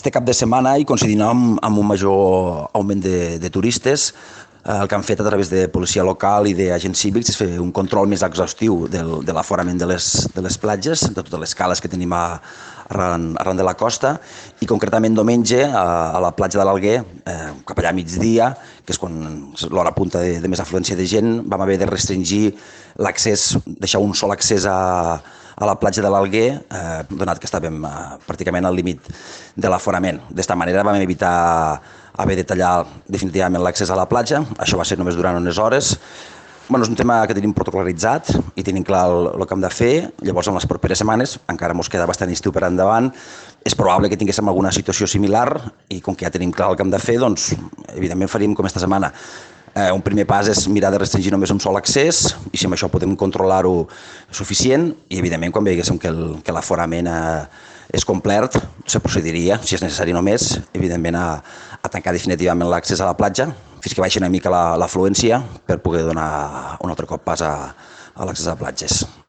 Este cap de setmana, i coincidint amb un major augment de turistes, el que han fet a través de policia local i d'agents cívics és fer un control més exhaustiu de l'aforament de les platges, de totes les cales que tenim arran de la costa, i concretament diumenge a la platja de l'Alguer, cap allà a migdia, que és l'hora punta de més afluència de gent, vam haver de restringir l'accés, deixar un sol accés a la platja de l'Alguer, donat que estàvem pràcticament al límit de l'aforament. D'esta manera vam evitar haver de tallar definitivament l'accés a la platja. Això va ser només durant unes hores. És un tema que tenim protocol·litzat i tenim clar el que hem de fer. Llavors, en les properes setmanes, encara ens queda bastant estiu per endavant, és probable que tinguéssim alguna situació similar i com que ja tenim clar el que hem de fer, doncs, evidentment faríem com esta setmana. Un primer pas és mirar de restringir només un sol accés i si amb això podem controlar-ho suficient i, evidentment, quan veiéssim que l'aforament és complet, se procediria, si és necessari només, evidentment, a tancar definitivament l'accés a la platja fins que baixi una mica l'afluència per poder donar un altre cop pas a l'accés a platges.